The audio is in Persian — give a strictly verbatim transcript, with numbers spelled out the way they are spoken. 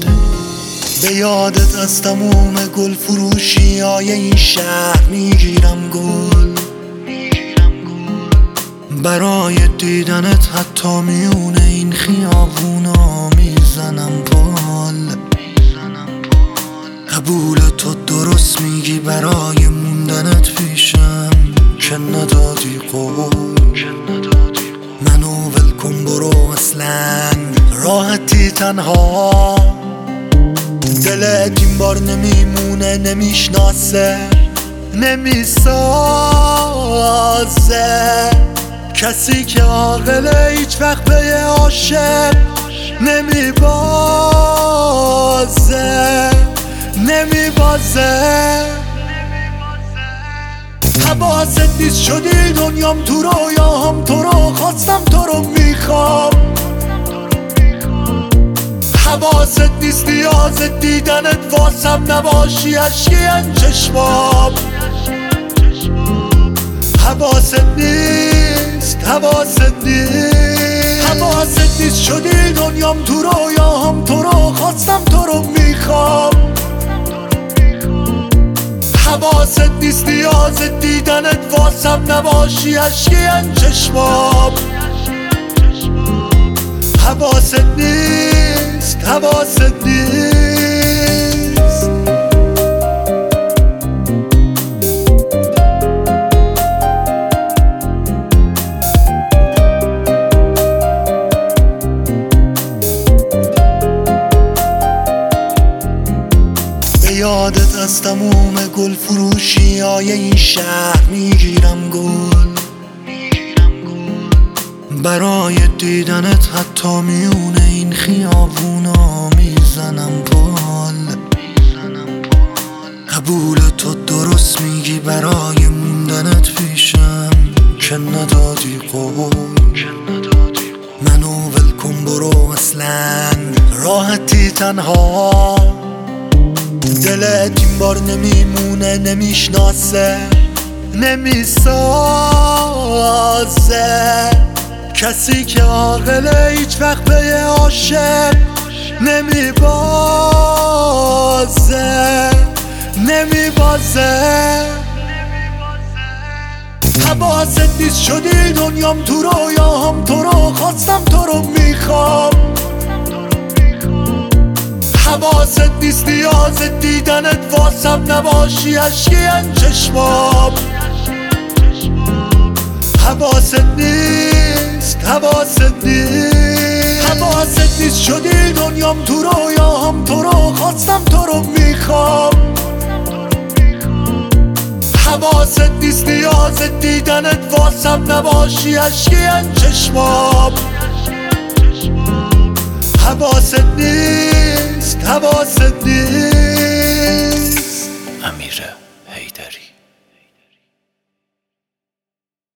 به یادت از تموم گل فروشی های این شهر میگیرم گل، برای دیدنت حتی میونه این خیابونا میزنم پال. قبول تو درست میگی، برای موندنت پیشم که ندادی قول. منو ولکن برو، اصلا راحتی تنها، دلت این بار نمیمونه، نمیشناسه نمیسازه. کسی که عاقله هیچ وقت به یه عاشق نمیبازه نمیبازه. حواست نیست شدی دنیام تو رویاهم، تو رو خواستم تو رو میخوام. حواست نیست نیاز دیدنت واسم نباشی، عشقی ان چشمام. حواست نیست حواست نیست حواست نیست شدی دنیام تو رویاهم، تو رو خواستم تو رو میخوام. حواست نیست نیاز دیدنت واسم نباشی، عشقی ان چشمام. حواست نیست حواست نیست. به یادت از تموم گل فروشی های این شهر میگیرم گل، برای دیدنت حتی میونه این خیابونا میزنم پال. قبول تو درست میگی، برای موندنت پیشم که ندادی قول. منو ولکن برو، اصلا راحتی تنها، دلت این بار نمیمونه، نمیشناسه نمیسازه. کسی که عاقله هیچ وقت به یه عاشق نمیبازه نمیبازه. حواست نیست شدی دنیام تو رویاهم، تو رو خواستم تو رو میخوام. حواست نیست نیاز دیدنت واسم نباشی، عشقی ان چشمام. حواست نیست حواست نیست حواست نیست شدی دنیام تو رویاهم، تو رو خواستم تو رو میخوام. حواست نیست نیاز دیدنت واسم نباشی، عشقی ان چشمام. حواست نیست حواست